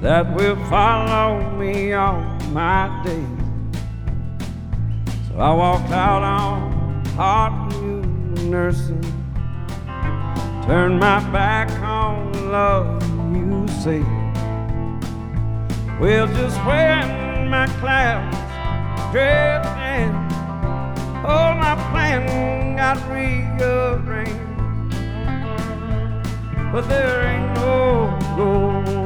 that will follow me all my days. So I walked out on hot new nursing, turned my back on love, you say. Well, just when my clouds drift in, oh, my plan got rearranged. But there ain't no gold